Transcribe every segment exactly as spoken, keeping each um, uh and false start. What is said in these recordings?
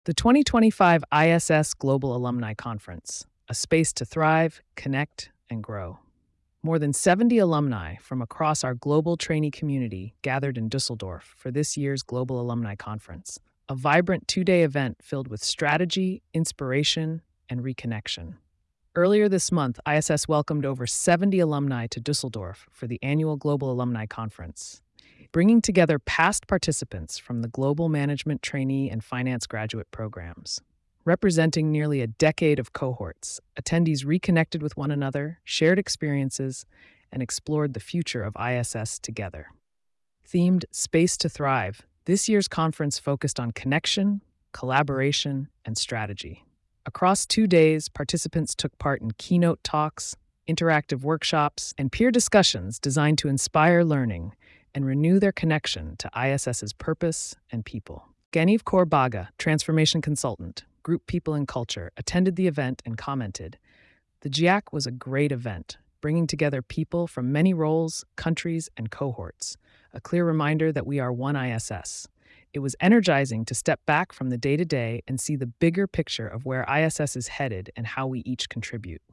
The twenty twenty-five I S S Global Alumni Conference, a space to thrive, connect, and grow. More than seventy alumni from across our global trainee community gathered in Dusseldorf for this year's Global Alumni Conference, a vibrant two-day event filled with strategy, inspiration, and reconnection. Earlier this month, I S S welcomed over seventy alumni to Dusseldorf for the annual Global Alumni Conference, bringing together past participants from the Global Management Trainee and Finance Graduate programs. Representing nearly a decade of cohorts, attendees reconnected with one another, shared experiences, and explored the future of I S S together. Themed Space to Thrive, this year's conference focused on connection, collaboration, and strategy. Across two days, participants took part in keynote talks, interactive workshops, and peer discussions designed to inspire learning and renew their connection to ISS's purpose and people. Ganiv Kaur Baga, transformation consultant, Group People and Culture, attended the event and commented, "The G I A C was a great event, bringing together people from many roles, countries, and cohorts, a clear reminder that we are one I S S. It was energizing to step back from the day-to-day and see the bigger picture of where I S S is headed and how we each contribute."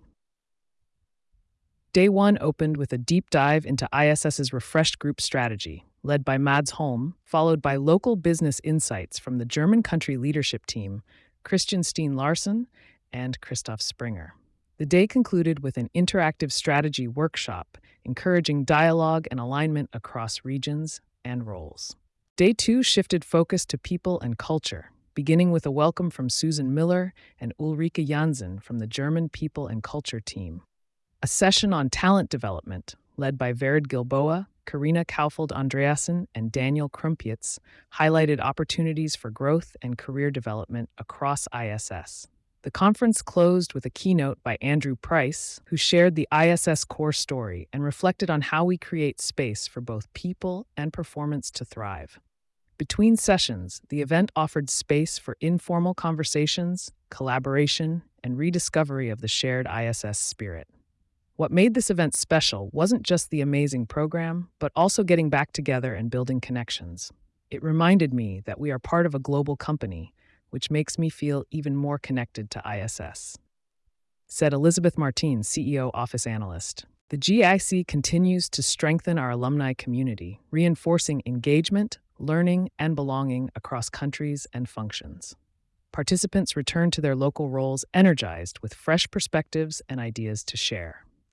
Day one opened with a deep dive into ISS's refreshed group strategy, led by Mads Holm, followed by local business insights from the German country leadership team, Christian Steen Larsen and Christoph Springer. The day concluded with an interactive strategy workshop, encouraging dialogue and alignment across regions and roles. Day two shifted focus to people and culture, beginning with a welcome from Susan Miller and Ulrike Jansen from the German People and Culture team. A session on talent development, led by Vered Gilboa, Karina Kaufeld Andreasen, and Daniel Krumpietz, highlighted opportunities for growth and career development across I S S. The conference closed with a keynote by Andrew Price, who shared the I S S core story and reflected on how we create space for both people and performance to thrive. Between sessions, the event offered space for informal conversations, collaboration, and rediscovery of the shared I S S spirit. What made this event special wasn't just the amazing program, but also getting back together and building connections. It reminded me that we are part of a global company, which makes me feel even more connected to I S S. Said Elizabeth Martin, C E O Office Analyst. The G I C continues to strengthen our alumni community, reinforcing engagement, learning, and belonging across countries and functions. Participants return to their local roles energized with fresh perspectives and ideas to share.